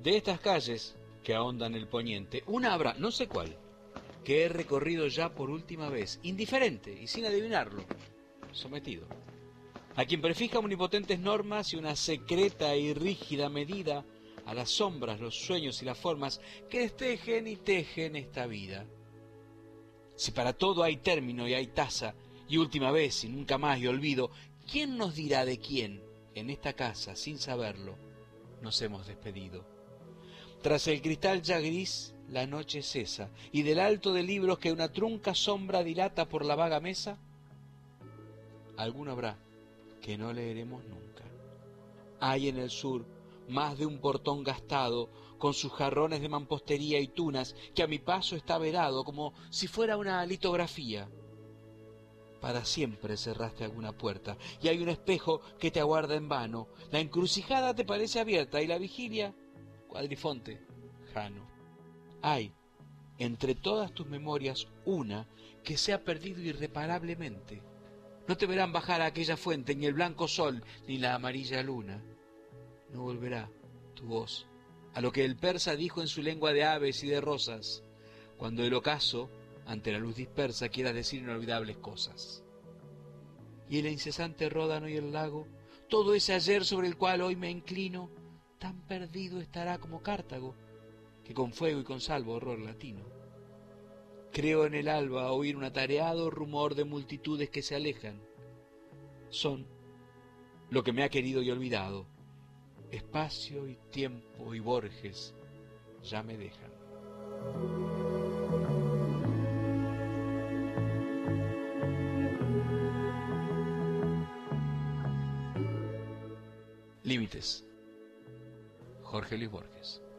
De estas calles que ahondan el poniente, una habrá, no sé cuál, que he recorrido ya por última vez, indiferente y sin adivinarlo, sometido. A quien prefija omnipotentes normas y una secreta y rígida medida a las sombras, los sueños y las formas que destejen y tejen esta vida. Si para todo hay término y hay tasa, y última vez y nunca más y olvido, ¿quién nos dirá de quién en esta casa, sin saberlo, nos hemos despedido? Tras el cristal ya gris, la noche cesa, y del alto de libros que una trunca sombra dilata por la vaga mesa, alguno habrá que no leeremos nunca. Hay en el sur más de un portón gastado, con sus jarrones de mampostería y tunas, que a mi paso está verado como si fuera una litografía. Para siempre cerraste alguna puerta, y hay un espejo que te aguarda en vano. La encrucijada te parece abierta, y la vigilia, cuadrifonte, jano. Hay, entre todas tus memorias, una que se ha perdido irreparablemente. No te verán bajar a aquella fuente, ni el blanco sol, ni la amarilla luna. No volverá tu voz a lo que el persa dijo en su lengua de aves y de rosas, cuando el ocaso, ante la luz dispersa, quieras decir inolvidables cosas. Y el incesante ródano y el lago, todo ese ayer sobre el cual hoy me inclino, tan perdido estará como Cartago, que con fuego y con salvo horror latino. Creo en el alba oír un atareado rumor de multitudes que se alejan. Son lo que me ha querido y olvidado. Espacio y tiempo y Borges ya me dejan. Límites. Jorge Luis Borges.